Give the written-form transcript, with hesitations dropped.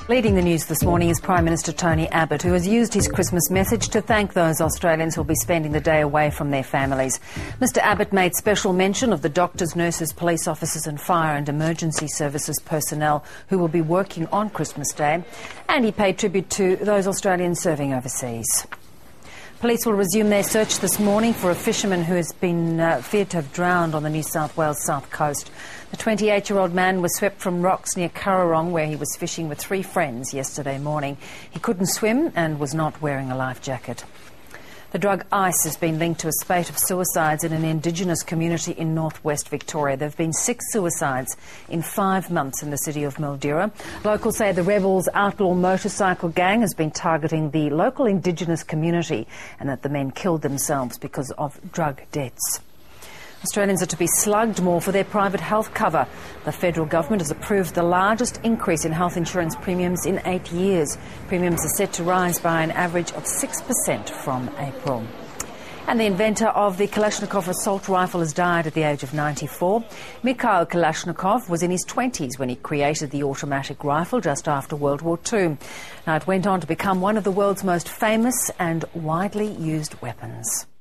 Leading the news this morning is Prime Minister Tony Abbott, who has used his Christmas message to thank those Australians who will be spending the day away from their families. Mr Abbott made special mention of the doctors, nurses, police officers and fire and emergency services personnel who will be working on Christmas Day, and he paid tribute to those Australians serving overseas. Police will resume their search this morning for a fisherman who has been feared to have drowned on the New South Wales south coast. The 28-year-old man was swept from rocks near Currarong, where he was fishing with 3 friends yesterday morning. He couldn't swim and was not wearing a life jacket. The drug ice has been linked to a spate of suicides in an Indigenous community in northwest Victoria. There have been 6 suicides in 5 months in the city of Mildura. Locals say the rebels' outlaw motorcycle gang has been targeting the local Indigenous community and that the men killed themselves because of drug debts. Australians are to be slugged more for their private health cover. The federal government has approved the largest increase in health insurance premiums in 8 years. Premiums are set to rise by an average of 6% from April. And the inventor of the Kalashnikov assault rifle has died at the age of 94. Mikhail Kalashnikov was in his 20s when he created the automatic rifle just after World War II. Now, it went on to become one of the world's most famous and widely used weapons.